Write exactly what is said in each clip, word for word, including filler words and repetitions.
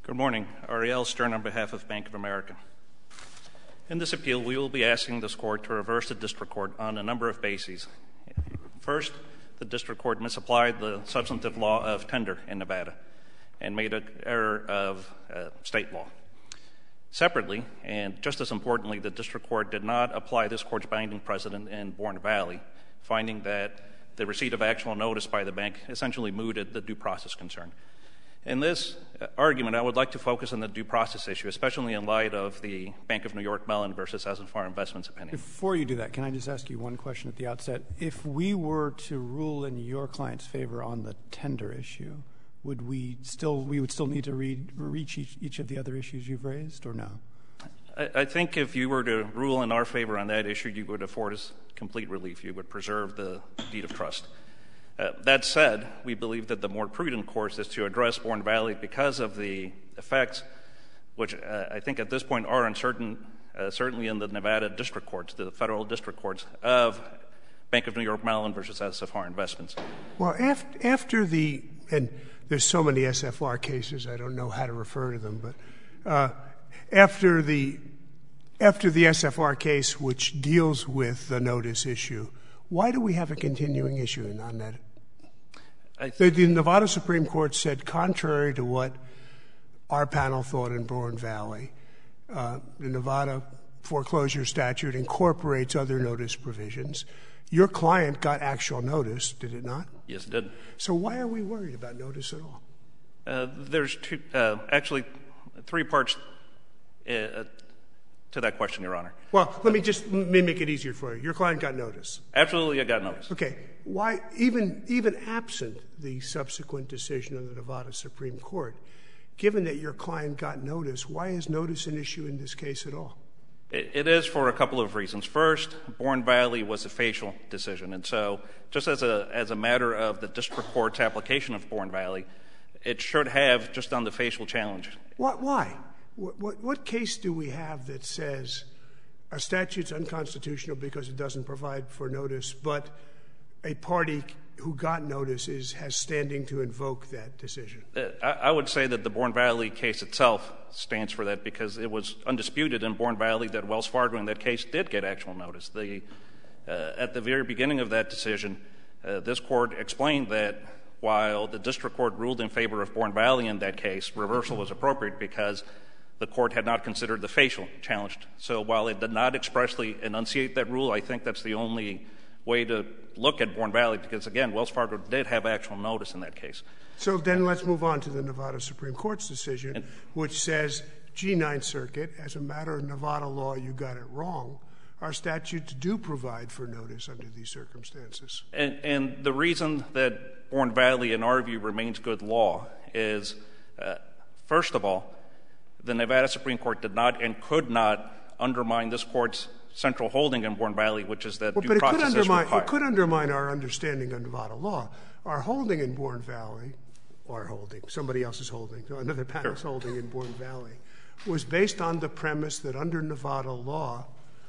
Good morning. Ariel Stern on behalf of Bank of America. In this appeal, we will be asking this court to reverse the district court on a number of bases. First, the district court misapplied the substantive law of tender in Nevada and made an error of uh, state law. Separately, and just as importantly, the district court did not apply this court's binding precedent in Bourne Valley, finding that the receipt of actual notice by the bank essentially mooted the due process concern. In this argument, I would like to focus on the due process issue, especially in light of the Bank of New York Mellon versus S F R Investments opinion. Before you do that, can I just ask you one question at the outset? If we were to rule in your client's favor on the tender issue, would we still we would still need to read, reach each, each of the other issues you've raised, or no? I, I think if you were to rule in our favor on that issue, you would afford us complete relief. You would preserve the deed of trust. Uh, that said, we believe that the more prudent course is to address Bourne Valley because of the effects, which uh, I think at this point are uncertain, uh, certainly in the Nevada district courts, the federal district courts, of Bank of New York Mellon versus S F R Investments. Well, after, after the, and there's so many S F R cases, I don't know how to refer to them, but uh, after the after the S F R case, which deals with the notice issue, why do we have a continuing issue on that? The, the Nevada Supreme Court said, contrary to what our panel thought in Bourne Valley, uh, the Nevada foreclosure statute incorporates other notice provisions. Your client got actual notice, did it not? Yes, it did. So why are we worried about notice at all? Uh, there's two, uh, actually three parts uh, to that question, Your Honor. Well, let me just make it easier for you. Your client got notice. Absolutely, I got notice. Okay. Why, even even absent the subsequent decision of the Nevada Supreme Court, given that your client got notice, why is notice an issue in this case at all? It, it is for a couple of reasons. First, Bourne Valley was a facial decision, and so just as a as a matter of the district court's application of Bourne Valley, it should have just on the facial challenge. What, why? What, what, what case do we have that says a statute's unconstitutional because it doesn't provide for notice, but a party who got notice is, has standing to invoke that decision? Uh, I, I would say that the Bourne Valley case itself stands for that because it was undisputed in Bourne Valley that Wells Fargo in that case did get actual notice. The, uh, at the very beginning of that decision, uh, this court explained that while the district court ruled in favor of Bourne Valley in that case, reversal was appropriate because the court had not considered the facial challenged. So while it did not expressly enunciate that rule, I think that's the only way to look at Bourne Valley because, again, Wells Fargo did have actual notice in that case. So then let's move on to the Nevada Supreme Court's decision, and, which says, gee, Ninth Circuit, as a matter of Nevada law, you got it wrong. Our statutes do provide for notice under these circumstances. And, and the reason that Bourne Valley, in our view, remains good law is, uh, first of all, the Nevada Supreme Court did not and could not undermine this court's central holding in Bourne Valley, which is that well, due but process it could is undermine, required. It could undermine our understanding of Nevada law. Our holding in Bourne Valley, our holding, somebody else's holding, another panel's sure. holding in Bourne Valley, was based on the premise that under Nevada law,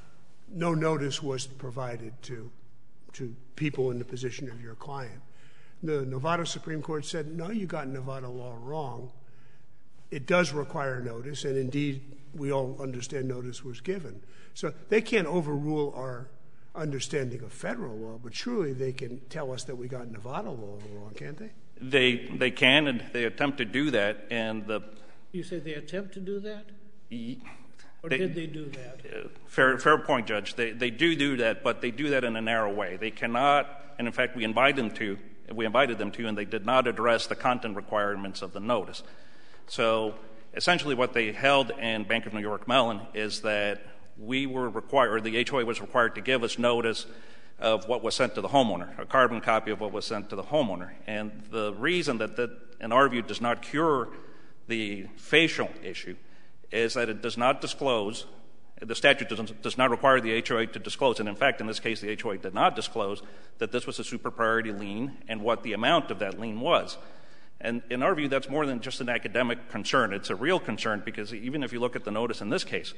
no notice was provided to, to people in the position of your client. The Nevada Supreme Court said, no, you got Nevada law wrong. It does require notice, and indeed, we all understand notice was given. So they can't overrule our understanding of federal law, but surely they can tell us that we got Nevada law wrong, can't they? They they can, and they attempt to do that. And the you say they attempt to do that, y- or they, did they do that? Uh, fair fair point, Judge. They they do do that, but they do that in a narrow way. They cannot, and in fact, we invite them to. We invited them to, and they did not address the content requirements of the notice. So essentially what they held in Bank of New York Mellon is that we were required, or the H O A was required to give us notice of what was sent to the homeowner, a carbon copy of what was sent to the homeowner. And the reason that that, in our view, does not cure the facial issue is that it does not disclose, the statute doesn't, does not require the H O A to disclose, and in fact, in this case, the H O A did not disclose that this was a super priority lien and what the amount of that lien was. And in our view, that's more than just an academic concern. It's a real concern because even if you look at the notice in this case,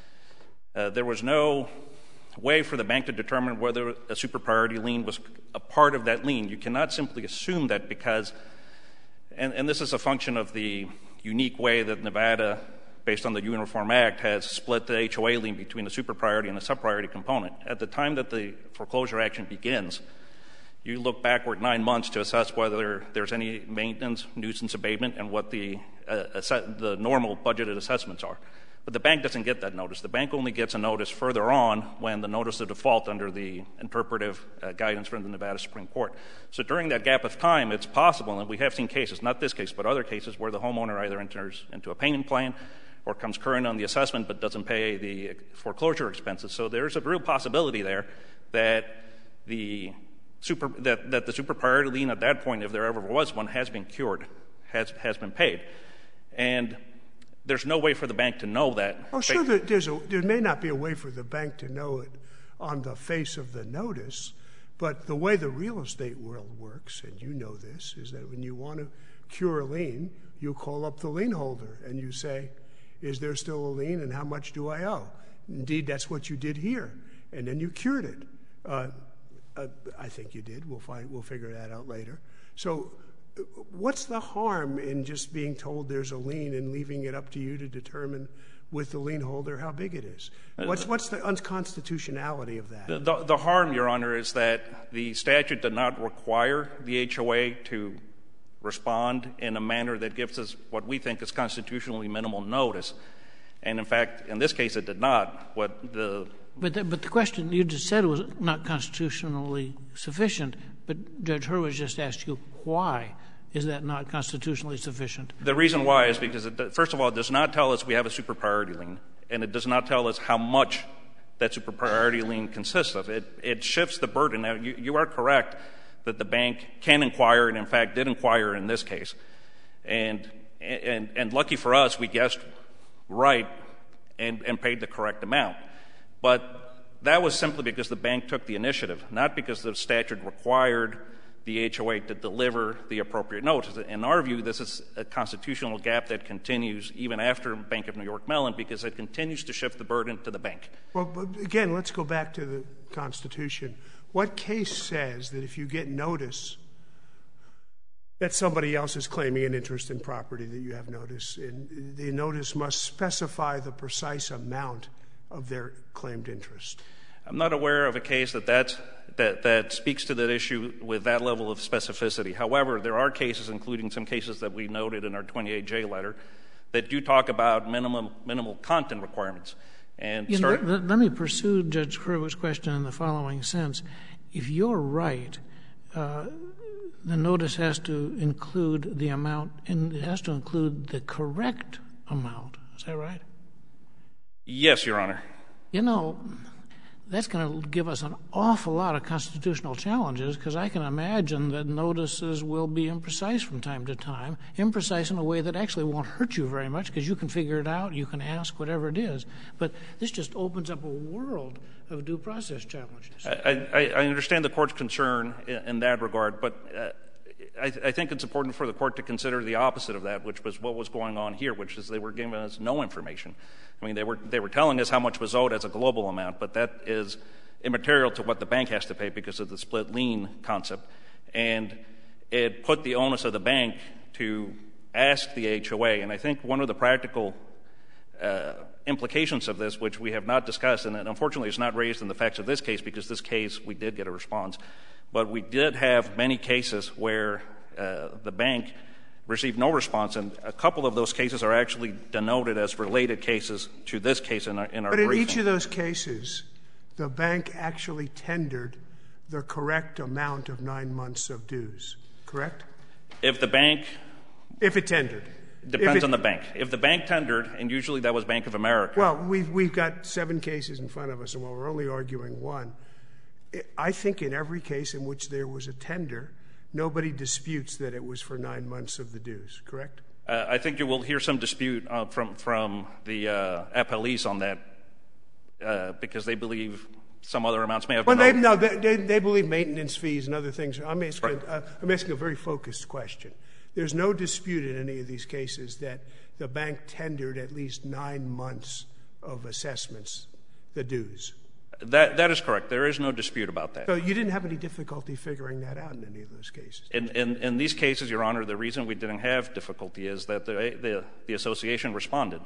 uh, there was no way for the bank to determine whether a super priority lien was a part of that lien. You cannot simply assume that because, and, and this is a function of the unique way that Nevada, based on the Uniform Act, has split the H O A lien between a super priority and a sub-priority component. At the time that the foreclosure action begins, you look backward nine months to assess whether there's any maintenance, nuisance abatement, and what the, uh, assess- the normal budgeted assessments are. But the bank doesn't get that notice. The bank only gets a notice further on when the notice of default under the interpretive uh, guidance from the Nevada Supreme Court. So during that gap of time, it's possible, and we have seen cases, not this case, but other cases, where the homeowner either enters into a payment plan or comes current on the assessment but doesn't pay the foreclosure expenses. So there's a real possibility there that the super that, that the super priority lien at that point, if there ever was one, has been cured, has has been paid. And there's no way for the bank to know that. Oh, sure, there, there's a, there may not be a way for the bank to know it on the face of the notice, but the way the real estate world works, and you know this, is that when you want to cure a lien, you call up the lien holder and you say, is there still a lien and how much do I owe? Indeed, that's what you did here, and then you cured it. Uh, uh, I think you did. We'll find. We'll figure that out later. So what's the harm in just being told there's a lien and leaving it up to you to determine with the lien holder how big it is? What's, what's the unconstitutionality of that? The, the, the harm, Your Honor, is that the statute did not require the H O A to respond in a manner that gives us what we think is constitutionally minimal notice. And, in fact, in this case, it did not. What the But the, but the question you just said was not constitutionally sufficient, but Judge Hurwitz just asked you why is that not constitutionally sufficient? The reason why is because, it, first of all, it does not tell us we have a super priority lien, and it does not tell us how much that super priority lien consists of. It, it shifts the burden. Now, you, you are correct that the bank can inquire, and in fact did inquire in this case. And, and, and lucky for us, we guessed right and, and paid the correct amount. But that was simply because the bank took the initiative, not because the statute required the H O A to deliver the appropriate notice. In our view, this is a constitutional gap that continues even after Bank of New York Mellon, because it continues to shift the burden to the bank. Well, but again, let's go back to the Constitution. What case says that if you get notice that somebody else is claiming an interest in property that you have notice in, the notice must specify the precise amount of their claimed interest? I'm not aware of a case that that's, that that speaks to that issue with that level of specificity. However, there are cases, including some cases that we noted in our twenty-eight J letter, that do talk about minimum minimal content requirements. And you start- know, let, let me pursue Judge Hurwitz's question in the following sense. If you're right, uh, the notice has to include the amount, and it has to include the correct amount. Is that right? Yes, Your Honor. You know, that's going to give us an awful lot of constitutional challenges, because I can imagine that notices will be imprecise from time to time, imprecise in a way that actually won't hurt you very much, because you can figure it out, you can ask whatever it is. But this just opens up a world of due process challenges. I, I, I understand the Court's concern in, in that regard, but uh, I, I think it's important for the Court to consider the opposite of that, which was what was going on here, which is they were giving us no information. I mean, they were they were telling us how much was owed as a global amount, but that is immaterial to what the bank has to pay because of the split lien concept. And it put the onus of the bank to ask the H O A. And I think one of the practical uh, implications of this, which we have not discussed, and unfortunately it's not raised in the facts of this case because this case we did get a response, but we did have many cases where uh, the bank received no response, and a couple of those cases are actually denoted as related cases to this case in our, in our But in briefing. each of those cases, the bank actually tendered the correct amount of nine months of dues, correct? If the bank... If it tendered. Depends if it, on the bank. If the bank tendered, and usually that was Bank of America. Well, we've, we've got seven cases in front of us, and while we're only arguing one, I think in every case in which there was a tender, nobody disputes that it was for nine months of the dues, correct? Uh, I think you will hear some dispute uh, from from the uh, appellees on that uh, because they believe some other amounts may have well, been they, owed. no, they, they believe maintenance fees and other things. I'm asking, Right. uh, I'm asking a very focused question. There's no dispute in any of these cases that the bank tendered at least nine months of assessments, the dues. That That is correct. There is no dispute about that. So you didn't have any difficulty figuring that out in any of those cases? In, in, in these cases, Your Honor, the reason we didn't have difficulty is that the, the, the association responded.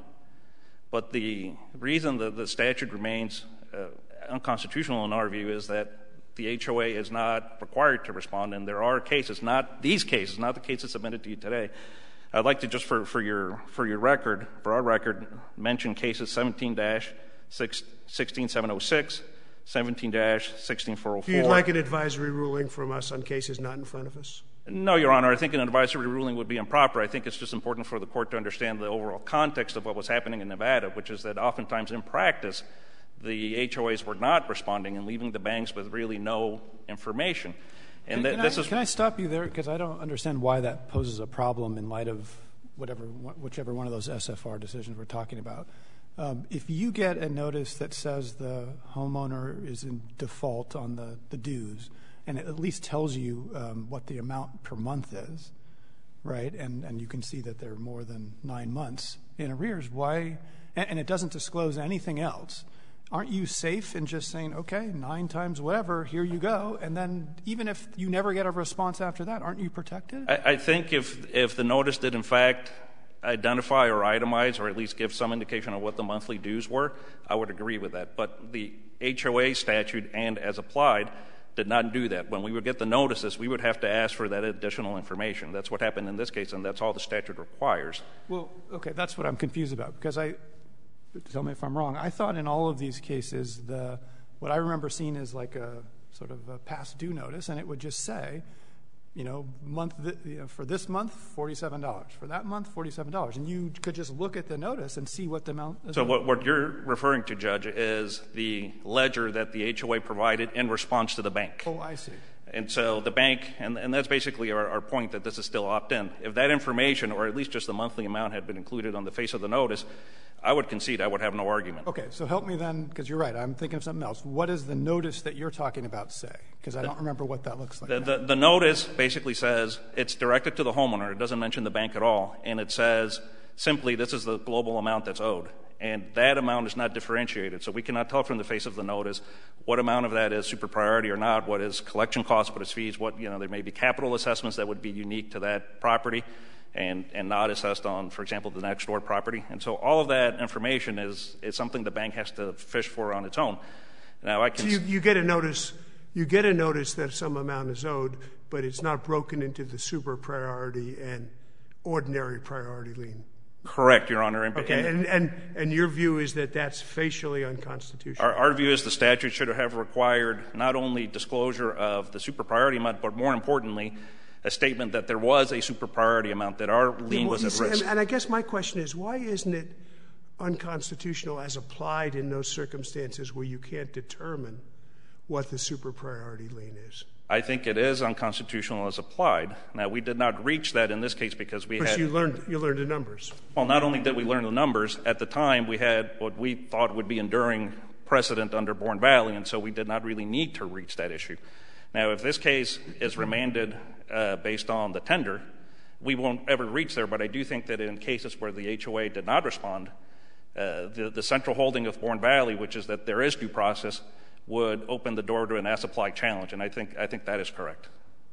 But the reason that the statute remains uh, unconstitutional in our view is that the H O A is not required to respond, and there are cases, not these cases, not the cases submitted to you today. I'd like to just for, for your for your record, for our record, mention cases seventeen dash sixteen seven oh six, seventeen dash sixteen four oh four. You'd like an advisory ruling from us on cases not in front of us? No, Your Honor. I think an advisory ruling would be improper. I think it's just important for the court to understand the overall context of what was happening in Nevada, which is that oftentimes in practice, the H O As were not responding and leaving the banks with really no information. And can, th- this I, is can I stop you there? Because I don't understand why that poses a problem in light of whatever, whichever one of those S F R decisions we're talking about. Um, if you get a notice that says the homeowner is in default on the, the dues, and it at least tells you um, what the amount per month is, right, and, and you can see that they're more than nine months in arrears, why, and, and it doesn't disclose anything else, aren't you safe in just saying, okay, nine times whatever, here you go, and then even if you never get a response after that, aren't you protected? I, I think if if the notice did in fact identify or itemize or at least give some indication of what the monthly dues were, I would agree with that. But the H O A statute and as applied did not do that. When we would get the notices, we would have to ask for that additional information. That's what happened in this case, and that's all the statute requires. Well, okay, that's what I'm confused about, because I, tell me if I'm wrong, I thought in all of these cases, the what I remember seeing is like a sort of a past due notice, and it would just say, you know, month th- you know, for this month, forty-seven dollars. For that month, forty-seven dollars. And you could just look at the notice and see what the amount is. So what, what you're referring to, Judge, is the ledger that the H O A provided in response to the bank. Oh, I see. And so the bank, and, and that's basically our, our point, that this is still opt-in. If that information, or at least just the monthly amount, had been included on the face of the notice, I would concede I would have no argument. Okay, so help me then, because you're right, I'm thinking of something else. What does the notice that you're talking about say? Because I don't remember what that looks like. The, the, the notice basically says it's directed to the homeowner. It doesn't mention the bank at all. And it says simply this is the global amount that's owed. And that amount is not differentiated. So we cannot tell from the face of the notice what amount of that is super priority or not, what is collection costs, what is fees, what, you know, there may be capital assessments that would be unique to that property and, and not assessed on, for example, the next door property. And so all of that information is, is something the bank has to fish for on its own. Now I can... So you, you get a notice, you get a notice that some amount is owed, but it's not broken into the super priority and ordinary priority lien. Correct, Your Honor. And, okay, and, and, and your view is that that's facially unconstitutional? Our, our view is the statute should have required not only disclosure of the super priority amount, but more importantly, a statement that there was a super priority amount, that our lien yeah, well, was at see, risk. And, and I guess my question is, why isn't it unconstitutional as applied in those circumstances where you can't determine what the super priority lien is? I think it is unconstitutional as applied. Now, we did not reach that in this case because we Because had... you learned, you learned the numbers. Well, not only did we learn the numbers, at the time we had what we thought would be enduring precedent under Bourne Valley, and so we did not really need to reach that issue. Now, if this case is remanded uh, based on the tender, we won't ever reach there, but I do think that in cases where the H O A did not respond, uh, the, the central holding of Bourne Valley, which is that there is due process, would open the door to an as-applied challenge, and I think I think that is correct.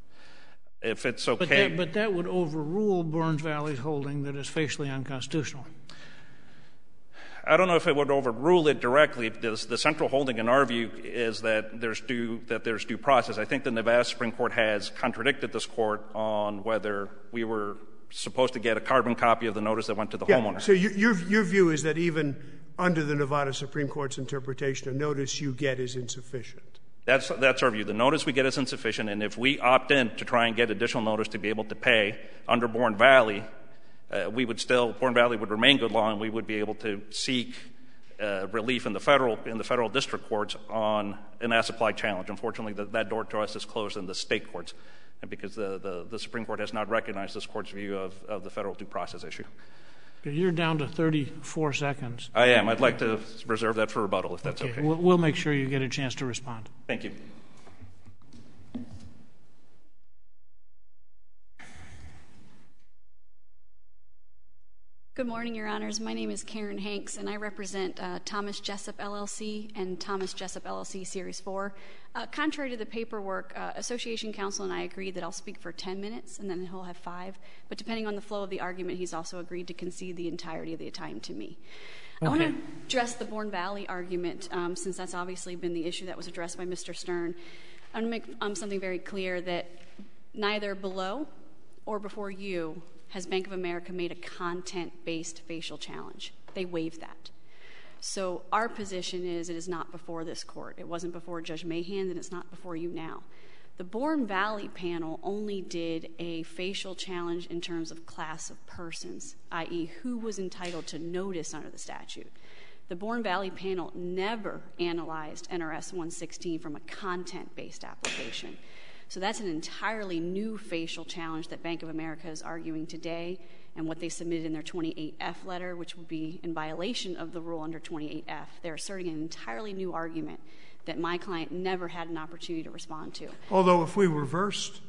If it's okay... But that, but that would overrule Burns Valley's holding that is facially unconstitutional. I don't know if it would overrule it directly. The, the central holding, in our view, is that there's due that there's due process. I think the Nevada Supreme Court has contradicted this court on whether we were supposed to get a carbon copy of the notice that went to the yeah, homeowner. So your, your your view is that even under the Nevada Supreme Court's interpretation, a notice you get is insufficient. That's that's our view. The notice we get is insufficient, and if we opt in to try and get additional notice to be able to pay under Bourne Valley, uh, we would still Bourne Valley would remain good law, and we would be able to seek uh, relief in the federal in the federal district courts on an as-applied challenge. Unfortunately, the, that door to us is closed in the state courts, and because the, the the Supreme Court has not recognized this court's view of of the federal due process issue. You're down to thirty-four seconds. I am. I'd like to reserve that for rebuttal, if that's okay. okay. We'll, we'll make sure you get a chance to respond. Thank you. Good morning, Your Honors. My name is Karen Hanks, and I represent uh, Thomas Jessup, L L C, and Thomas Jessup, L L C, Series four. Uh, contrary to the paperwork, uh, Association Counsel and I agreed that I'll speak for ten minutes, and then he'll have five. But depending on the flow of the argument, he's also agreed to concede the entirety of the time to me. Okay. I want to address the Bourne Valley argument, um, since that's obviously been the issue that was addressed by Mister Stern. I want to make um, something very clear, that neither below or before you has Bank of America made a content-based facial challenge. They waived that. So our position is it is not before this court. It wasn't before Judge Mahan, and it's not before you now. The Bourne Valley panel only did a facial challenge in terms of class of persons, that is who was entitled to notice under the statute. The Bourne Valley panel never analyzed N R S one sixteen from a content-based application. So that's an entirely new facial challenge that Bank of America is arguing today, and what they submitted in their twenty-eight F letter, which would be in violation of the rule under twenty-eight F. They're asserting an entirely new argument that my client never had an opportunity to respond to. Although if we reversed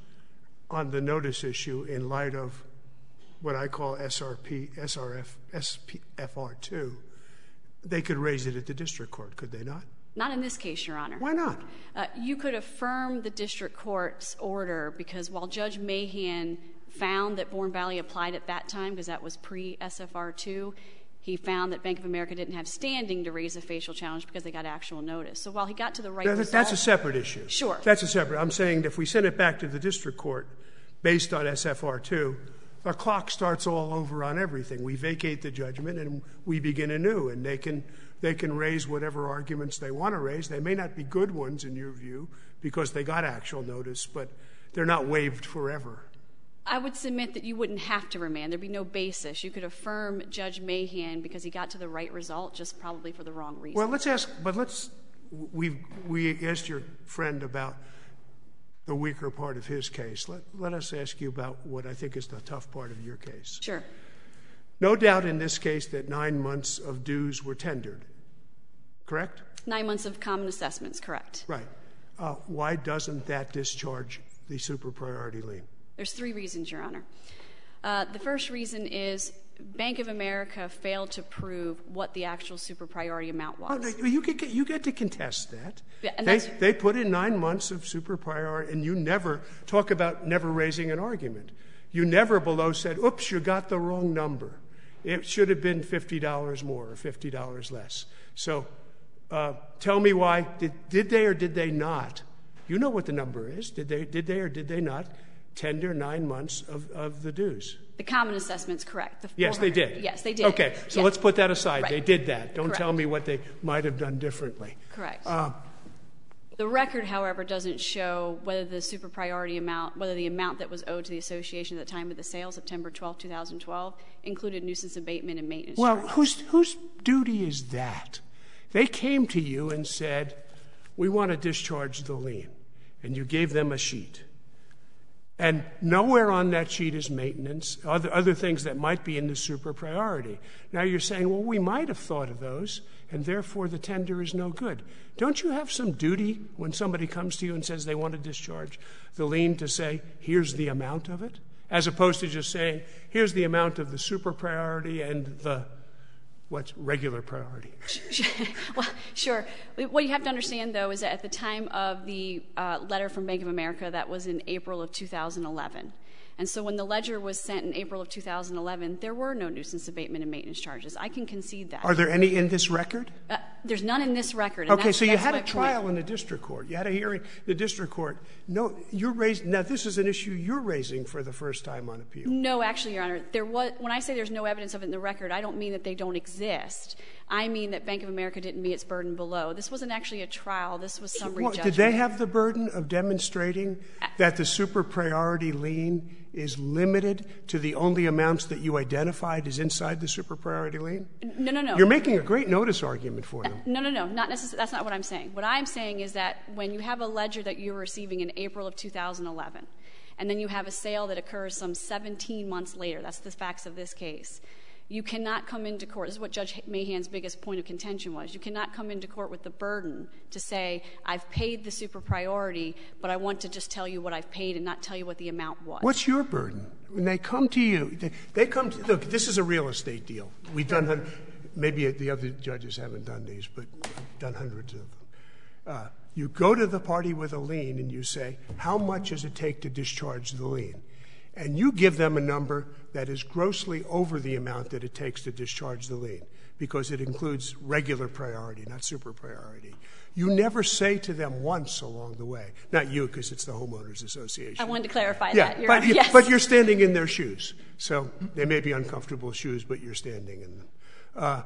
on the notice issue in light of what I call S R P, S R F, S P F R two, they could raise it at the district court, could they not? Not in this case, Your Honor. Why not? Uh, you could affirm the district court's order because while Judge Mahan found that Bourne Valley applied at that time, because that was pre-S F R two, he found that Bank of America didn't have standing to raise a facial challenge because they got actual notice. So while he got to the right that, result... That's a separate issue. Sure. That's a separate. I'm saying if we send it back to the district court based on S F R two, the clock starts all over on everything. We vacate the judgment and we begin anew, and they can... They can raise whatever arguments they want to raise. They may not be good ones in your view because they got actual notice, but they're not waived forever. I would submit that you wouldn't have to remand. There'd be no basis. You could affirm Judge Mahan because he got to the right result, just probably for the wrong reason. Well, let's ask, but let's, we we asked your friend about the weaker part of his case. Let, let us ask you about what I think is the tough part of your case. Sure. No doubt in this case that nine months of dues were tendered, correct? Nine months of common assessments, correct. Right. Uh, why doesn't that discharge the super priority lien? There's three reasons, Your Honor. Uh, the first reason is Bank of America failed to prove what the actual super priority amount was. Oh, no, you, get, you get to contest that. Yeah, and they, that's, they put in nine months of super priority, and you never talk about never raising an argument. You never below said, oops, you got the wrong number. It should have been fifty dollars more or fifty dollars less. So uh, tell me why. Did, did they or did they not? You know what the number is. Did they, did they or did they not tender nine months of, of the dues? The common assessment's correct. The yes, they did. Yes, they did. Okay, so yes. let's put that aside. Right. They did that. Don't Correct. tell me what they might have done differently. Correct. Uh, The record, however, doesn't show whether the super priority amount, whether the amount that was owed to the association at the time of the sale, September twelfth, two thousand twelve, included nuisance abatement and maintenance well, charges. whose, whose duty is that? They came to you and said, we want to discharge the lien, and you gave them a sheet. And nowhere on that sheet is maintenance, other, other things that might be in the super priority. Now you're saying, well, we might have thought of those, and therefore the tender is no good. Don't you have some duty when somebody comes to you and says they want to discharge the lien to say, here's the amount of it, as opposed to just saying, here's the amount of the super priority and the what's regular priority? Well, sure. What you have to understand, though, is that at the time of the uh, letter from Bank of America, that was in April of two thousand eleven. And so when the ledger was sent in April of two thousand eleven, there were no nuisance abatement and maintenance charges. I can concede that. Are there any in this record? Uh, there's none in this record. And okay, that's, so you that's had my a trial point. in the district court. You had a hearing in the district court. No, you're raising, now this is an issue you're raising for the first time on appeal. No, actually, Your Honor. There was, when I say there's no evidence of it in the record, I don't mean that they don't exist. I mean that Bank of America didn't meet its burden below. This wasn't actually a trial. This was summary Well, judgment. did they have the burden of demonstrating that the super priority lien is limited to the only amounts that you identified as inside the super priority lien? No, no, no. You're making a great notice argument for them. No, no, no. Not necessarily. That's not what I'm saying. What I'm saying is that when you have a ledger that you're receiving in April of two thousand eleven, and then you have a sale that occurs some seventeen months later, that's the facts of this case, you cannot come into court. This is what Judge Mahan's biggest point of contention was. You cannot come into court with the burden to say, I've paid the super priority, but I want to just tell you what I've paid and not tell you what the amount was. What's your burden? when they come to you, they, they come to, look, this is a real estate deal. We've done, maybe the other judges haven't done these, but I've done hundreds of them. Uh, you go to the party with a lien and you say, how much does it take to discharge the lien? And you give them a number that is grossly over the amount that it takes to discharge the lien, because it includes regular priority, not super priority. You never say to them once along the way, not you, because it's the homeowners association. I wanted to clarify yeah, that. You're but, right. you, Yes. but you're standing in their shoes. So they may be uncomfortable shoes, but you're standing in them. Uh,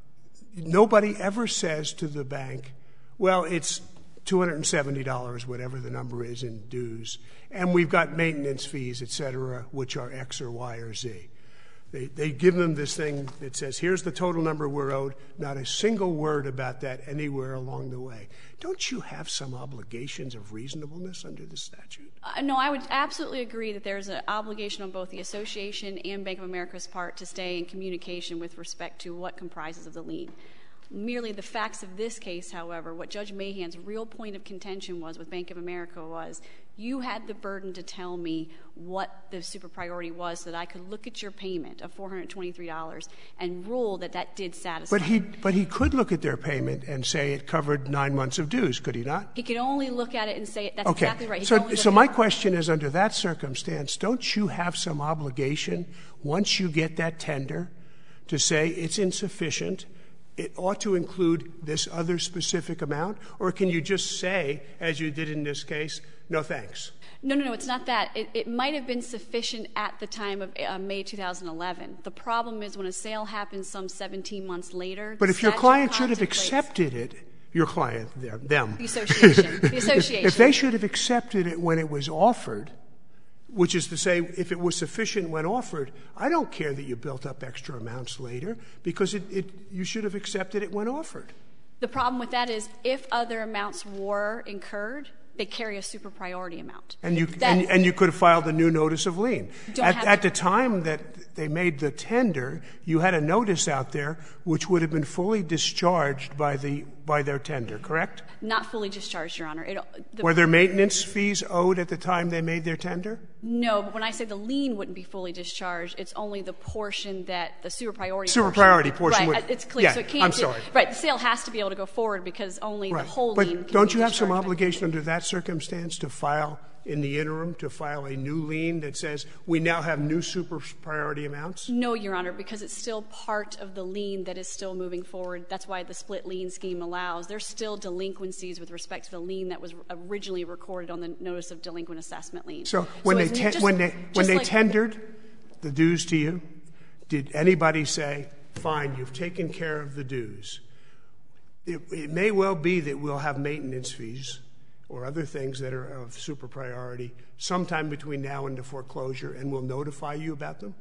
nobody ever says to the bank, well, it's two hundred seventy dollars, whatever the number is in dues, and we've got maintenance fees, et cetera, which are X or Y or Z. They, they give them this thing that says, here's the total number we're owed, not a single word about that anywhere along the way. Don't you have some obligations of reasonableness under the statute? Uh, no, I would absolutely agree that there's an obligation on both the association and Bank of America's part to stay in communication with respect to what comprises of the lien. Merely the facts of this case, however, what Judge Mahan's real point of contention was with Bank of America was, you had the burden to tell me what the super priority was so that I could look at your payment of four hundred twenty-three dollars and rule that that did satisfy. But he, but he could look at their payment and say it covered nine months of dues, could he not? He could only look at it and say, that's okay. exactly right. He So, so my question is, under that circumstance, don't you have some obligation, once you get that tender, to say it's insufficient, it ought to include this other specific amount? Or can you just say, as you did in this case, no thanks? No, no, no, it's not that. It, it might have been sufficient at the time of uh, May two thousand eleven. The problem is when a sale happens some seventeen months later. But if your client should have accepted it, your client, them. The association. The association. If they should have accepted it when it was offered, which is to say, if it was sufficient when offered, I don't care that you built up extra amounts later, because it, it, you should have accepted it when offered. The problem with that is, if other amounts were incurred, they carry a super priority amount. And you, that, and, and you could have filed a new notice of lien. At, have at the time that they made the tender, you had a notice out there which would have been fully discharged by the by their tender, correct? Not fully discharged, Your Honor. It, the, Were there maintenance fees owed at the time they made their tender? No, but when I say the lien wouldn't be fully discharged, it's only the portion that the super priority super portion. priority portion. Right, would, it's clear. Yeah, so it can't I'm do, sorry. Right, the sale has to be able to go forward because only right. the whole but lien can don't be you have some discharged. obligation under that circumstance to file, in the interim, to file a new lien that says we now have new super priority amounts? No, Your Honor, because it's still part of the lien that is still moving forward. That's why the split lien scheme allows. There's still delinquencies with respect to the lien that was originally recorded on the notice of delinquent assessment lien. So when so they te- just, when they when they like, tendered the dues to you, did anybody say, "Fine, you've taken care of the dues"? It, it may well be that we'll have maintenance fees or other things that are of super priority sometime between now and the foreclosure, and we'll notify you about them?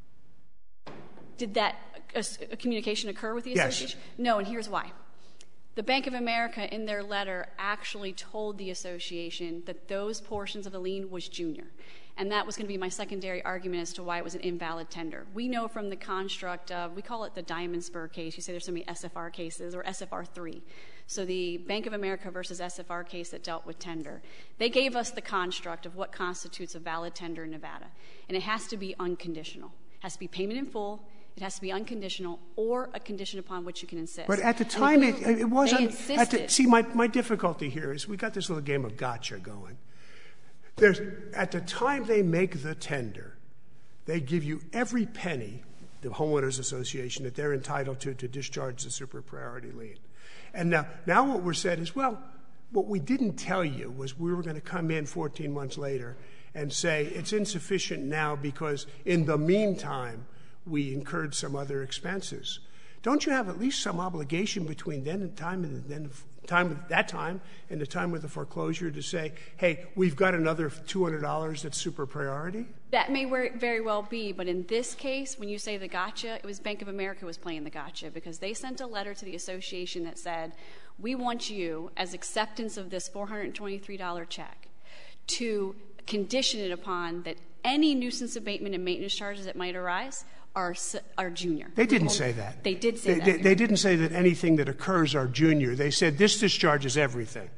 Did that a, a communication occur with the Yes. association? No, and here's why. The Bank of America, in their letter, actually told the association that those portions of the lien was junior. And that was going to be my secondary argument as to why it was an invalid tender. We know from the construct of, we call it the Diamond Spur case. You say there's so many S F R cases, or S F R three. So the Bank of America versus S F R case that dealt with tender. They gave us the construct of what constitutes a valid tender in Nevada. And it has to be unconditional. It has to be payment in full. It has to be unconditional, or a condition upon which you can insist. But at the time, it, it wasn't. They At the, insisted. see, my, my difficulty here is we got this little game of gotcha going. There's, at the time they make the tender, they give you every penny, the Homeowners Association, that they're entitled to to discharge the super priority lien. And now, now what we're said is, well, what we didn't tell you was we were going to come in fourteen months later and say it's insufficient now because in the meantime we incurred some other expenses. Don't you have at least some obligation between then and time and then time that time and the time of the foreclosure to say, hey, we've got another two hundred dollars that's super priority? That may very well be, but in this case, when you say the gotcha, it was Bank of America was playing the gotcha because they sent a letter to the association that said, we want you, as acceptance of this four hundred twenty-three dollars check, to condition it upon that any nuisance abatement and maintenance charges that might arise are are junior. They didn't say that. They did say they, that. They, they didn't say that anything that occurs are junior. They said this discharges everything.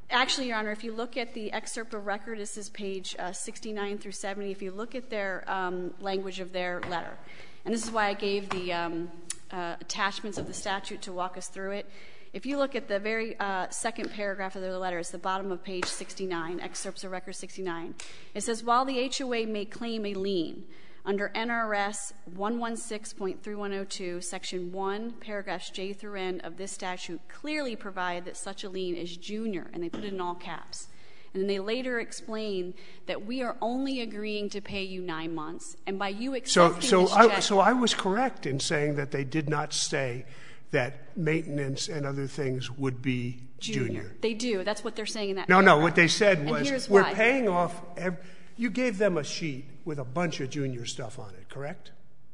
Actually, Your Honor, if you look at the excerpt of record, this is page uh, sixty-nine through seventy, if you look at their um, language of their letter, and this is why I gave the um, uh, attachments of the statute to walk us through it. If you look at the very uh, second paragraph of their letter, it's the bottom of page sixty-nine, excerpts of record sixty-nine. It says, while the H O A may claim a lien under N R S one sixteen point three one oh two, section one, paragraphs J through N of this statute clearly provide that such a lien is junior, and they put it in all caps. And then they later explain that we are only agreeing to pay you nine months, and by you accepting so, so this I, check... So I was correct in saying that they did not say that maintenance and other things would be junior. junior. They do. That's what they're saying in that No, paragraph. no. What they said was, we're why. paying off ev- – you gave them a sheet with a bunch of junior stuff on it, correct?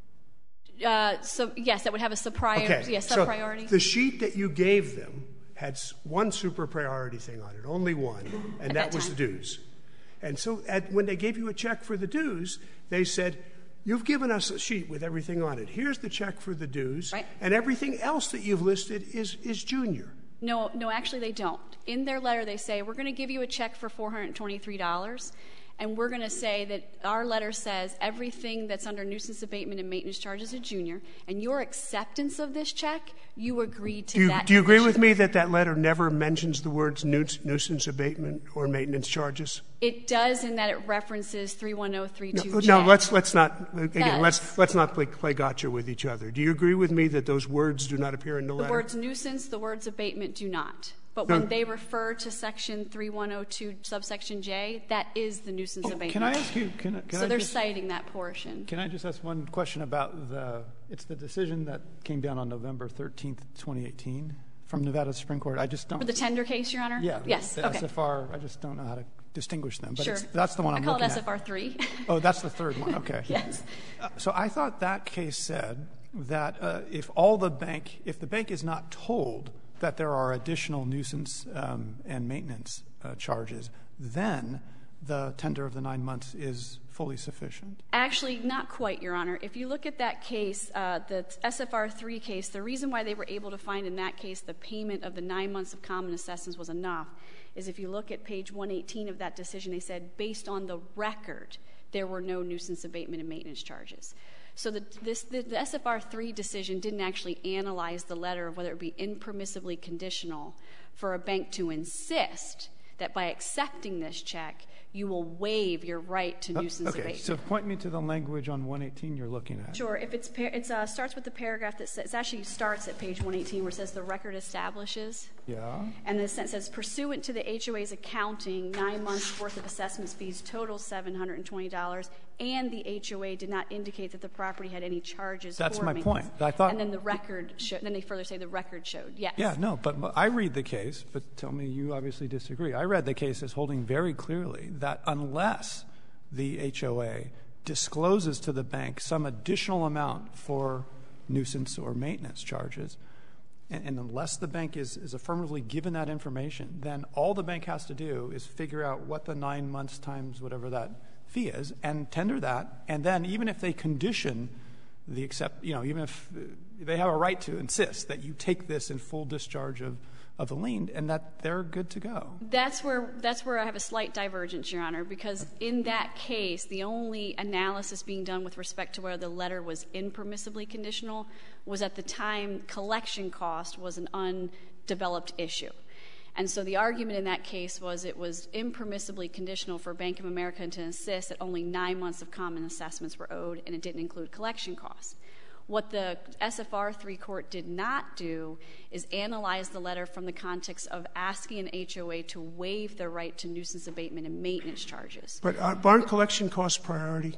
Uh, so, yes, that would have a sub-priority. Okay. Yes, so sub-priority. the sheet that you gave them had one super priority thing on it, only one, and At that, that was time. the dues. And so at, when they gave you a check for the dues, they said, you've given us a sheet with everything on it. Here's the check for the dues, right. and everything else that you've listed is, is junior. No, no, actually they don't. In their letter they say, we're going to give you a check for four hundred twenty-three dollars, and we're going to say that our letter says everything that's under nuisance abatement and maintenance charges is junior, and your acceptance of this check, you agreed to do you, that. Do you agree with condition. me that that letter never mentions the words nuisance abatement or maintenance charges? It does, in that it references three one oh three two J. No, no, let's let's not again. Does. Let's let's not play, play gotcha with each other. Do you agree with me that those words do not appear in the, The letter? words nuisance, the words abatement do not. But No. when they refer to section three one oh two, subsection J, that is the nuisance abatement. Can I ask you? Can, I- can so I they're just, citing that portion. Can I just ask one question about the? It's the decision that came down on November thirteenth, twenty eighteen, from Nevada Supreme Court. I just don't. For the tender case, Your Honor? Yeah. Yes. The okay. S F R. I just don't know how to distinguish them. But Sure. it's, that's the one I I'm call looking it S F R at. three. Oh, that's the third one. Okay. Yes. Uh, so I thought that case said that uh, if all the bank, if the bank is not told that there are additional nuisance um, and maintenance uh, charges, then the tender of the nine months is fully sufficient. Actually, not quite, Your Honor. If you look at that case, uh, the S F R three case, the reason why they were able to find in that case the payment of the nine months of common assessments was enough is if you look at page one eighteen of that decision, they said based on the record, there were no nuisance abatement and maintenance charges. So the, this, the, the S F R three decision didn't actually analyze the letter of whether it would be impermissibly conditional for a bank to insist that by accepting this check, you will waive your right to nuisance okay, abatement. so point me to the language on one eighteen you're looking at. Sure. If it's par- it's uh, starts with the paragraph that says, it actually starts at page one eighteen where it says the record establishes. Yeah. And the sentence says, pursuant to the H O A's accounting, nine months worth of assessments fees total seven hundred twenty dollars, and the H O A did not indicate that the property had any charges. That's for my maintenance. point. I thought- And then the record showed. Then they further say the record showed. Yes. Yeah, no, but but I read the case, but tell me you obviously disagree. I read the case as holding very clearly that unless the H O A discloses to the bank some additional amount for nuisance or maintenance charges, and, and unless the bank is, is affirmatively given that information, then all the bank has to do is figure out what the nine months times whatever that fee is and tender that, and then even if they condition the accept, you know, even if uh, they have a right to insist that you take this in full discharge of, of the lien, and that they're good to go. That's where that's where I have a slight divergence, Your Honor, because in that case, the only analysis being done with respect to whether the letter was impermissibly conditional was at the time collection cost was an undeveloped issue. And so the argument in that case was it was impermissibly conditional for Bank of America to insist that only nine months of common assessments were owed and it didn't include collection costs. What the S F R three court did not do is analyze the letter from the context of asking an H O A to waive their right to nuisance abatement and maintenance charges. But uh, aren't collection costs priority?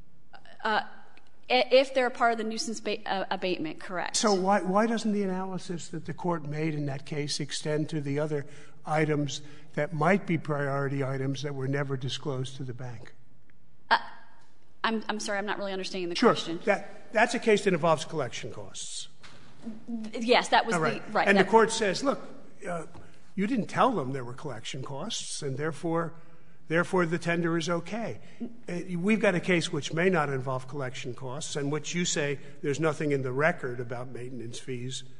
Uh, if they're a part of the nuisance ba- uh, abatement, correct. So why why doesn't the analysis that the court made in that case extend to the other items that might be priority items that were never disclosed to the bank? Uh, I'm, I'm sorry, I'm not really understanding the Sure. question. That, that's a case that involves collection costs. Yes, that was All right. the right. And that, the court says, look, uh, you didn't tell them there were collection costs, and therefore, therefore the tender is okay. Uh, we've got a case which may not involve collection costs, and which you say there's nothing in the record about maintenance fees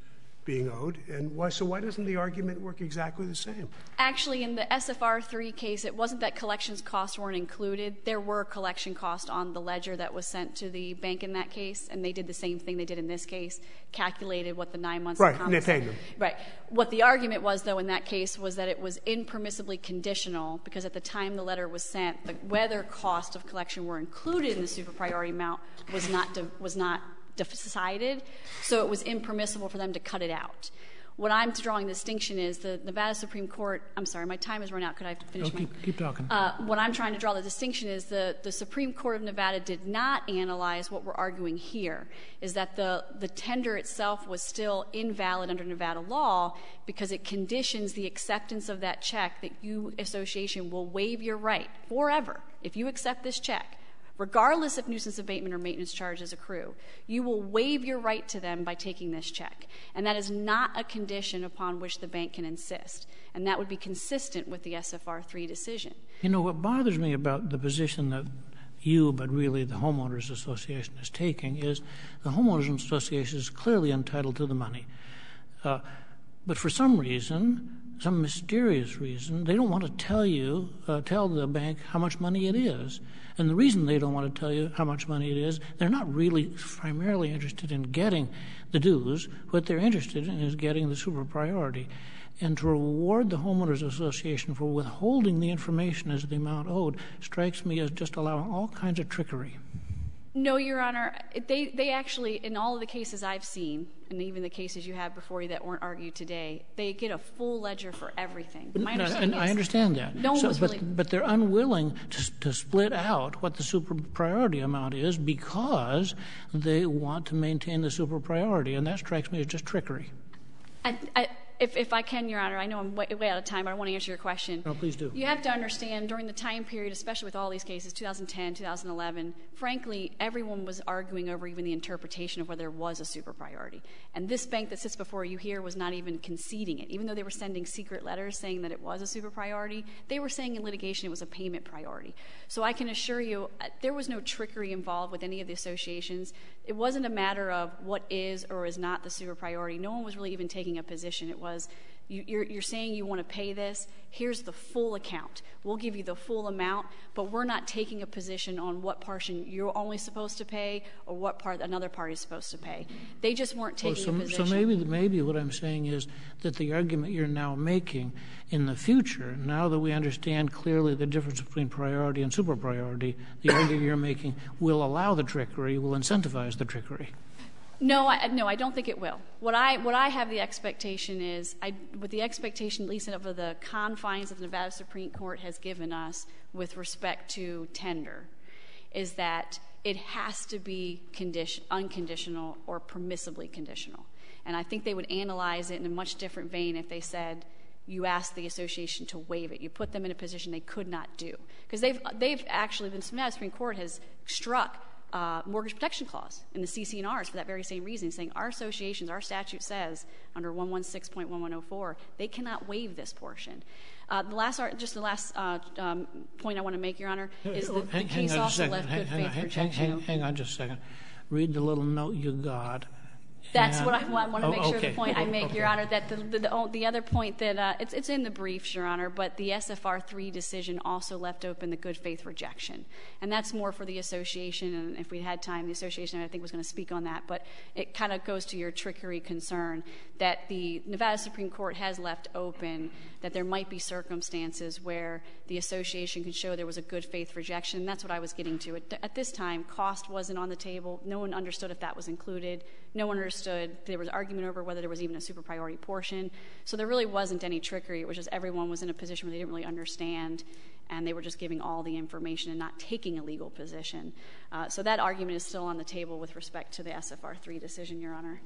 being owed. And why, so why doesn't the argument work exactly the same? Actually, in the S F R three case, it wasn't that collections costs weren't included. There were collection costs on the ledger that was sent to the bank in that case, and they did the same thing they did in this case, calculated what the nine months right, of and they paid them. Right. What the argument was, though, in that case was that it was impermissibly conditional because at the time the letter was sent, the, whether cost of collection were included in the super priority amount was not de, was not decided, so it was impermissible for them to cut it out. What I'm drawing the distinction is the Nevada Supreme Court, I'm sorry, my time has run out. Could I finish no, my? Keep, keep talking. Uh, what I'm trying to draw the distinction is the, the Supreme Court of Nevada did not analyze what we're arguing here, is that the, the tender itself was still invalid under Nevada law because it conditions the acceptance of that check that you, association, will waive your right forever. If you accept this check, regardless if nuisance abatement or maintenance charges accrue, you will waive your right to them by taking this check. And that is not a condition upon which the bank can insist. And that would be consistent with the S F R three decision. You know, what bothers me about the position that you, but really the Homeowners Association is taking, is the Homeowners Association is clearly entitled to the money. Uh, but for some reason, some mysterious reason, they don't want to tell you, uh, tell the bank how much money it is. And the reason they don't want to tell you how much money it is, they're not really primarily interested in getting the dues. What they're interested in is getting the super priority. And to reward the Homeowners Association for withholding the information as the amount owed strikes me as just allowing all kinds of trickery. No, Your Honor. They, they actually, in all of the cases I've seen, and even the cases you have before you that weren't argued today, they get a full ledger for everything. But, My no, understanding and is I understand that. No one so, was but, really... but they're unwilling to, to split out what the super priority amount is because they want to maintain the super priority, and that strikes me as just trickery. I, I, if, if I can, Your Honor, I know I'm way, way out of time, but I want to answer your question. No, please do. You have to understand, during the time period, especially with all these cases, two thousand ten, two thousand eleven, frankly, everyone was arguing over even the interpretation of whether there was a super priority. And this bank that sits before you here was not even conceding it. Even though they were sending secret letters saying that it was a super priority, they were saying in litigation it was a payment priority. So I can assure you, there was no trickery involved with any of the associations. It wasn't a matter of what is or is not the super priority. No one was really even taking a position. It was, you, you're, you're saying you want to pay this. Here's the full account. We'll give you the full amount, but we're not taking a position on what portion you're only supposed to pay or what part another party is supposed to pay. They just weren't taking well, so, a position. So maybe, maybe what I'm saying is that the argument you're now making in the future, now that we understand clearly the difference between priority and super priority, the argument you're making will allow the trickery, will incentivize the trickery. No, I, no, I don't think it will. What I what I have the expectation is, I, with the expectation, at least of the confines that the Nevada Supreme Court has given us with respect to tender, is that it has to be condition, unconditional or permissibly conditional. And I think they would analyze it in a much different vein if they said, you asked the association to waive it. You put them in a position they could not do. Because they've, they've actually, the Nevada Supreme Court has struck Uh, mortgage protection clause in the C C N Rs for that very same reason, saying our associations, our statute says under one sixteen point one one oh four, they cannot waive this portion. Uh, the last, just the last uh, um, point I want to make, Your Honor, is that the case also left good faith rejection. Hang, hang on just a second. Read the little note you got. That's what I want, want to make oh, sure okay. the point I make, okay. Your Honor, that the, the, the, the other point that, uh, it's, it's in the briefs, Your Honor, but the S F R three decision also left open the good faith rejection. And that's more for the association, and if we had time, the association, I think, was going to speak on that. But it kind of goes to your trickery concern that the Nevada Supreme Court has left open that there might be circumstances where the association can show there was a good faith rejection. And that's what I was getting to. At, at this time, cost wasn't on the table. No one understood if that was included. No one understood. There was argument over whether there was even a super priority portion. So there really wasn't any trickery. It was just everyone was in a position where they didn't really understand, and they were just giving all the information and not taking a legal position. Uh, so that argument is still on the table with respect to the S F R three decision, Your Honor.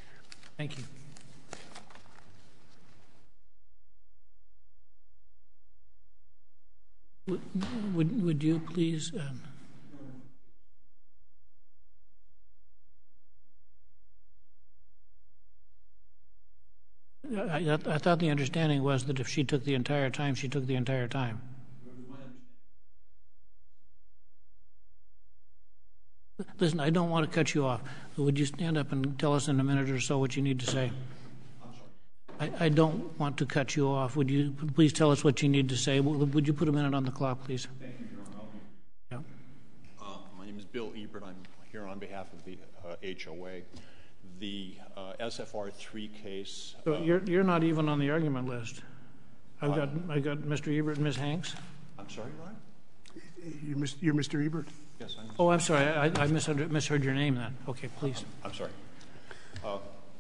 Thank you. Would, would, would you please... Um, I, I thought the understanding was that if she took the entire time, she took the entire time. Listen, I don't want to cut you off. Would you stand up and tell us in a minute or so what you need to say? I, I don't want to cut you off. Would you please tell us what you need to say? Would you put a minute on the clock, please? Thank you, Your Honor. Yeah. Uh, my name is Bill Ebert. I'm here on behalf of the uh, H O A. The uh, S F R three case. So uh, you're you're not even on the argument list. I've uh, got I got Mister Ebert and Miz Hanks. I'm sorry, Your Honor? You're, you're Mister Ebert? Yes, I'm. Oh, I'm sorry. I, I misheard, misheard your name then. Okay, please. I'm sorry. Uh,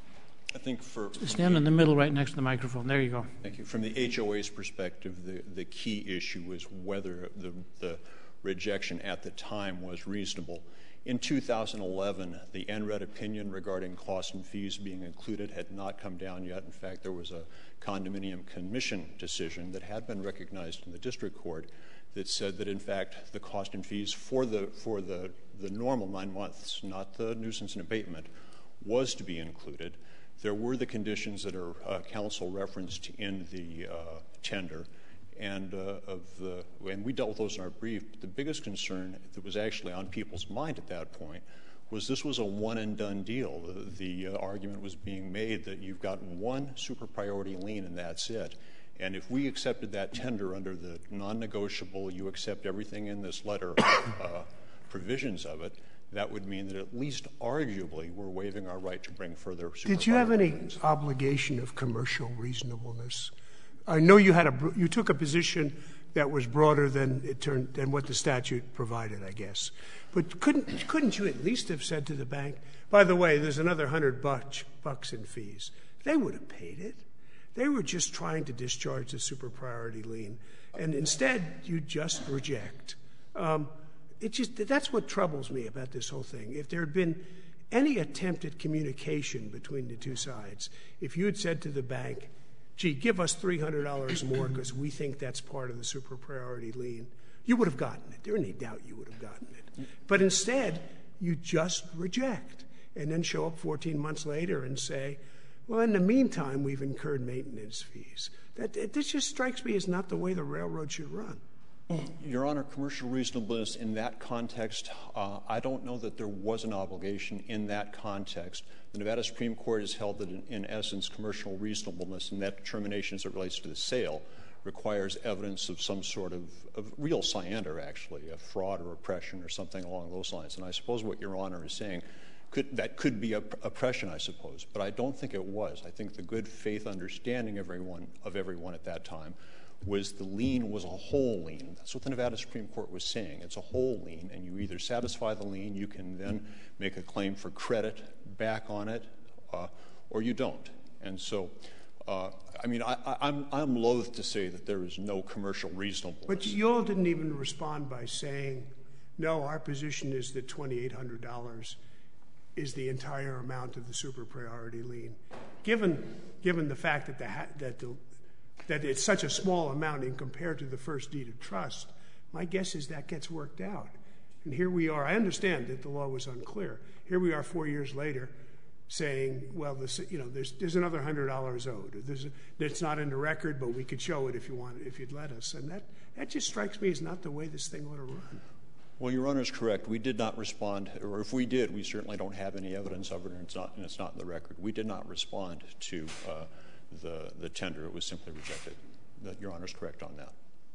I think for Stand in the middle right next to the microphone. There you go. Thank you. From the H O A's perspective, the, the key issue is whether the, the rejection at the time was reasonable. In two thousand eleven, the N R E D opinion regarding costs and fees being included had not come down yet. In fact, there was a condominium commission decision that had been recognized in the district court that said that, in fact, the cost and fees for the for the, the normal nine months, not the nuisance and abatement, was to be included. There were the conditions that are uh, counsel referenced in the uh, tender, and uh, of the and we dealt with those in our brief. But the biggest concern that was actually on people's mind at that point was this was a one and done deal. The, the uh, argument was being made that you've got one super priority lien and that's it. And if we accepted that tender under the non-negotiable, you accept everything in this letter uh, provisions of it, that would mean that at least arguably we're waiving our right to bring further super Did you have any claims. obligation of commercial reasonableness? I know you had a you took a position that was broader than it turned than what the statute provided, I guess. But couldn't couldn't you at least have said to the bank, by the way, there's another hundred bucks bucks in fees? They would have paid it. They were just trying to discharge the super priority lien, and instead you just reject. Um, it just that's what troubles me about this whole thing. If there had been any attempt at communication between the two sides, if you had said to the bank, gee, give us three hundred dollars more because we think that's part of the super priority lien, you would have gotten it. There any doubt you would have gotten it. But instead, you just reject and then show up fourteen months later and say, well, in the meantime, we've incurred maintenance fees. That, it, this just strikes me as not the way the railroad should run. Your Honor, commercial reasonableness in that context, uh, I don't know that there was an obligation in that context. The Nevada Supreme Court has held that, in, in essence, commercial reasonableness in that determination as it relates to the sale requires evidence of some sort of, of real scienter, actually, a fraud or oppression or something along those lines. And I suppose what Your Honor is saying, could, that could be op- oppression, I suppose. But I don't think it was. I think the good faith understanding of everyone, of everyone at that time was the lien was a whole lien. That's what the Nevada Supreme Court was saying. It's a whole lien, and you either satisfy the lien, you can then make a claim for credit back on it, uh, or you don't. And so, uh, I mean, I, I, I'm, I'm loath to say that there is no commercial reasonableness. But you all didn't even respond by saying, no, our position is that twenty-eight hundred dollars is the entire amount of the super priority lien. Given, given the fact that the, ha- that the that it's such a small amount in compared to the first deed of trust, my guess is that gets worked out. And here we are. I understand that the law was unclear. Here we are four years later saying, well, this, you know, there's, there's another one hundred dollars owed. There's a, it's not in the record, but we could show it if you want, if you'd let us. And that, that just strikes me as not the way this thing ought to run. Well, Your Honor is correct. We did not respond, or if we did, we certainly don't have any evidence of it, and it's not, and it's not in the record. We did not respond to uh, the, the tender. It was simply rejected. That Your Honor is correct on that.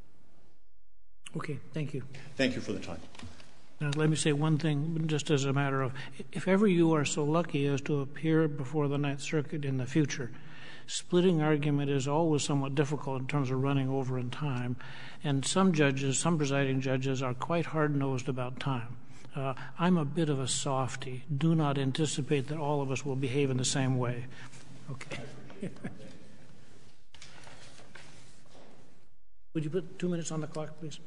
Okay, thank you. Thank you for the time. Now, let me say one thing, just as a matter of, if ever you are so lucky as to appear before the Ninth Circuit in the future, splitting argument is always somewhat difficult in terms of running over in time, and some judges, some presiding judges, are quite hard-nosed about time. Uh, I'm a bit of a softy. Do not anticipate that all of us will behave in the same way. Okay. Would you put two minutes on the clock, please?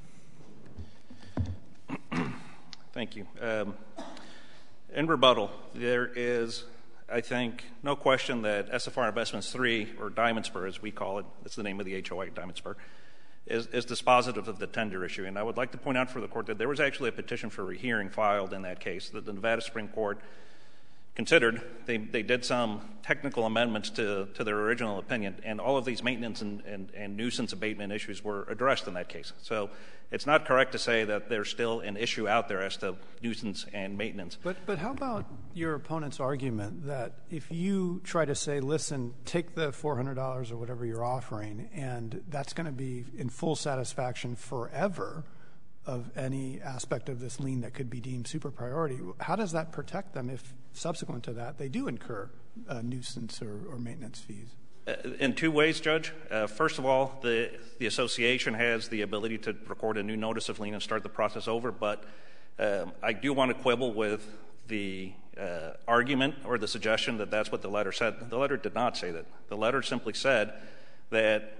Thank you. Um, in rebuttal, there is, I think, no question that S F R Investments three, or Diamond Spur as we call it, that's the name of the H O A, Diamond Spur, is, is dispositive of the tender issue. And I would like to point out for the Court that there was actually a petition for rehearing filed in that case, that the Nevada Supreme Court considered, they, they did some technical amendments to, to their original opinion, and all of these maintenance and, and, and nuisance abatement issues were addressed in that case. So it's not correct to say that there's still an issue out there as to nuisance and maintenance. But, but how about your opponent's argument that if you try to say, listen, take the four hundred dollars or whatever you're offering, and that's going to be in full satisfaction forever of any aspect of this lien that could be deemed super priority, how does that protect them if subsequent to that they do incur uh, nuisance or, or maintenance fees? Uh, in two ways, Judge. Uh, first of all, the, the association has the ability to record a new notice of lien and start the process over, but um, I do want to quibble with the uh, argument or the suggestion that that's what the letter said. The letter did not say that. The letter simply said that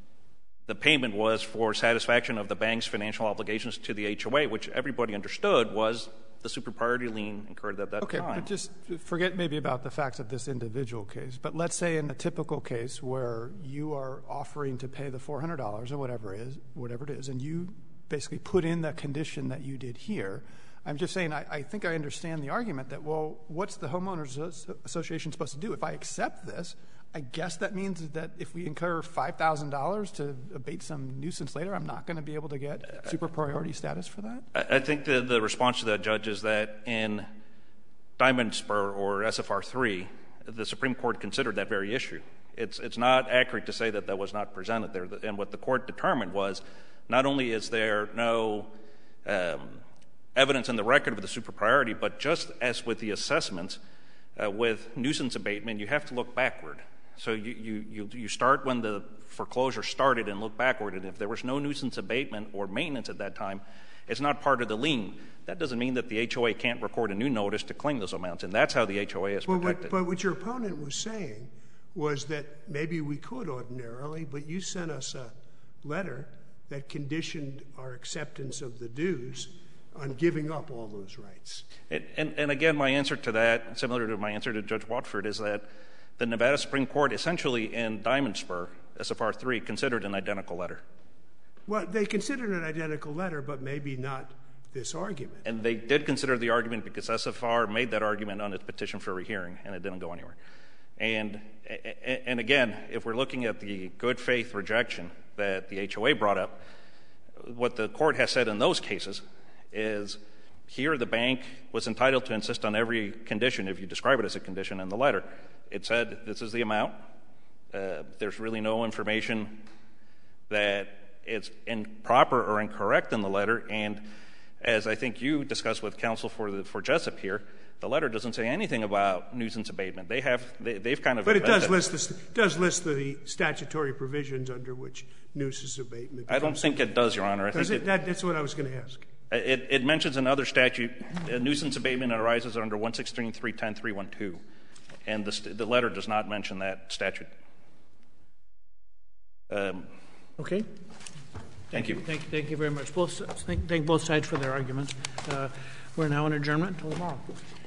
the payment was for satisfaction of the bank's financial obligations to the H O A, which everybody understood was the super priority lien incurred at that okay, time. Okay, but just forget maybe about the facts of this individual case. But let's say in a typical case where you are offering to pay the four hundred dollars or whatever it is, whatever it is, and you basically put in the condition that you did here. I'm just saying I, I think I understand the argument that, well, what's the homeowners association supposed to do? If I accept this, I guess that means that if we incur five thousand dollars to abate some nuisance later, I'm not going to be able to get super priority status for that? I think the, the response to that, Judge, is that in Diamond Spur or S F R three, the Supreme Court considered that very issue. It's, it's not accurate to say that that was not presented there. And what the court determined was not only is there no um, evidence in the record of the super priority, but just as with the assessments, uh, with nuisance abatement, you have to look backward. So you, you, you, you start when the foreclosure started and look backward, and if there was no nuisance abatement or maintenance at that time, it's not part of the lien. That doesn't mean that the H O A can't record a new notice to claim those amounts, and that's how the H O A is protected. Well, what, but what your opponent was saying was that maybe we could ordinarily, but you sent us a letter that conditioned our acceptance of the dues on giving up all those rights. And, and, and again, my answer to that, similar to my answer to Judge Watford, is that the Nevada Supreme Court essentially in Diamond Spur, S F R three, considered an identical letter. Well, they considered an identical letter, but maybe not this argument. And they did consider the argument because S F R made that argument on its petition for rehearing, and it didn't go anywhere. And, and again, if we're looking at the good faith rejection that the H O A brought up, what the court has said in those cases is here the bank was entitled to insist on every condition, if you describe it as a condition in the letter. It said this is the amount. Uh, there's really no information that it's improper or incorrect in the letter. And as I think you discussed with counsel for the, for Jessup here, the letter doesn't say anything about nuisance abatement. They have they, they've kind of but it does list the, the does list the statutory provisions under which nuisance abatement. I don't think it does, Your Honor. I does think it, it, that, that's what I was going to ask. It, it mentions another statute. Uh, nuisance abatement arises under one sixteen three ten three twelve. And the, the letter does not mention that statute. Um, okay. Thank you. Thank, thank you very much. Both, thank, thank both sides for their arguments. Uh, we're now in adjournment until tomorrow.